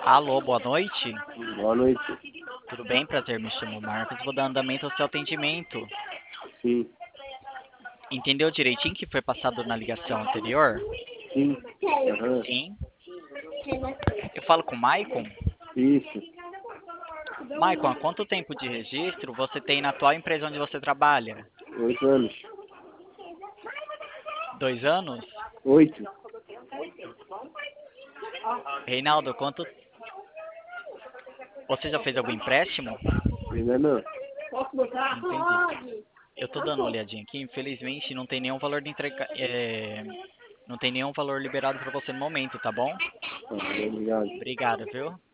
Alô, boa noite. Boa noite. Tudo bem? Prazer, me chamo Marcos. Vou dar andamento ao seu atendimento. Sim, Entendeu direitinho que foi passado na ligação anterior? sim. Aham. Sim. Eu falo com o Maicon? Isso. Maicon, há quanto tempo de registro você tem na atual empresa onde você trabalha? 8 anos. 2 anos? 8. Reinaldo, quanto... Você já fez algum empréstimo? Ainda não. Entendi. Eu tô dando uma olhadinha aqui, infelizmente não tem nenhum valor de entrega... Não tem nenhum valor liberado para você no momento, tá bom? Obrigado. Obrigado, viu?